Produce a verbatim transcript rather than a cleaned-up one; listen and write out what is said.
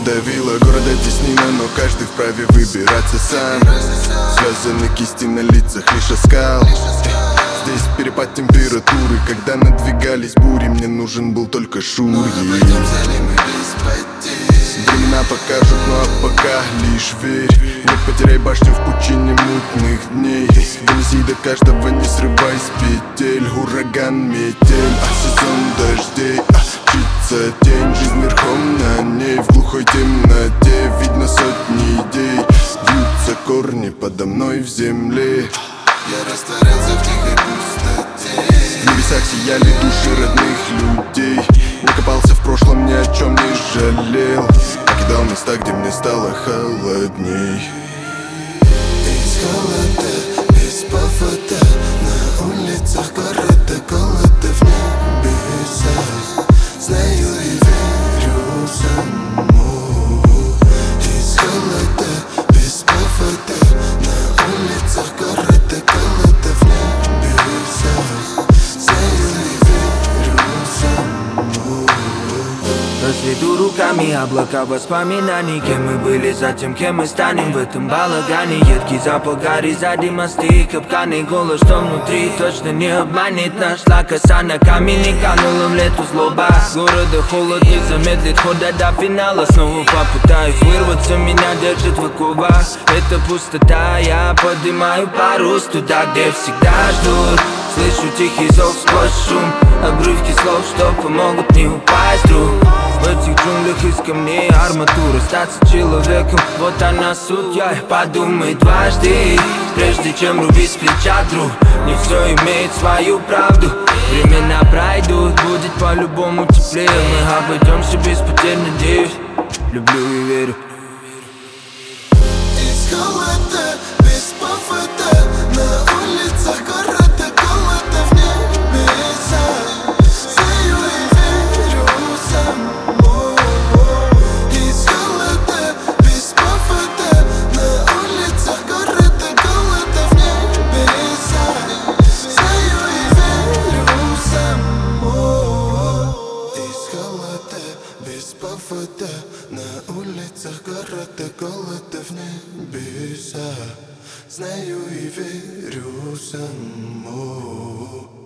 давила, города теснина, но каждый вправе выбираться сам. Связаны кисти на лицах, лишь оскал. Здесь перепад температуры, когда надвигались бури, мне нужен был только Шури. Времена покажут, ну а пока лишь верь. Не потеряй башню в пучине мутных дней. Донеси до каждого, не срывай с петель. Ураган, метель, а сезон дождей, а мчится тень, жизнь верхом на ней. В глухой темноте видно сотни идей. Вьются корни подо мной в земле. Я растворялся в тихой пустоте. В небесах сияли души родных людей. Не копался в прошлом, ни о чем не жалел. Покидал места, где мне стало холодней. Из холода, без повода, на улицах города голода, в небесах. Знаю и верю самому. Из холода, без повода, на улицах города голода, в небесах. Знаю и верю самому. Разведу руками облака воспоминаний. Кем мы были, затем кем мы станем в этом балагане. Едкий запах гари, сзади мосты, капканы. Голос, что внутри, точно не обманет. Нашла коса на камень, канула в лету злоба. Города холод не замедлит хода до финала. Снова попытаюсь вырваться, меня держит в оковах. Это пустота, я поднимаю парус туда, где всегда ждут. Слышу тихий зов сквозь шум, обрывки слов, что помогут не упасть вдруг. В этих джунглях из камней арматура, статься человеком, вот она суть. Я подумай дважды, прежде чем рубить с плеча, друг. Не все имеет свою правду. Времена пройдут, будет по-любому теплее. Мы обойдемся без потерь, надеюсь. Люблю и верю. Из холода, без повода, на улицах города голода, в небесах. Знаю и верю самому. Из холода, без повода, на улицах города голода, в небесах. Знаю и верю самому. Из холода, без повода, на улицах города голода, в небесах. Знаю и верю самому.